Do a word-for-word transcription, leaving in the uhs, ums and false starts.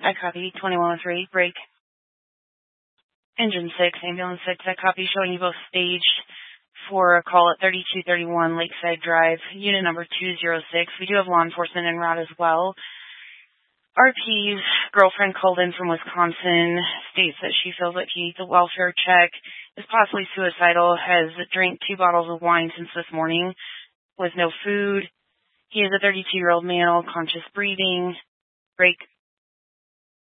I copy. twenty-one oh three, break. Engine six, ambulance six, I copy, showing you both staged for a call at thirty-two thirty-one Lakeside Drive, unit number two oh six. We do have law enforcement en route as well. R P's girlfriend called in from Wisconsin, states that she feels like he needs a welfare check, is possibly suicidal, has drank two bottles of wine since this morning with no food. He is a thirty-two-year-old male, conscious breathing. Break.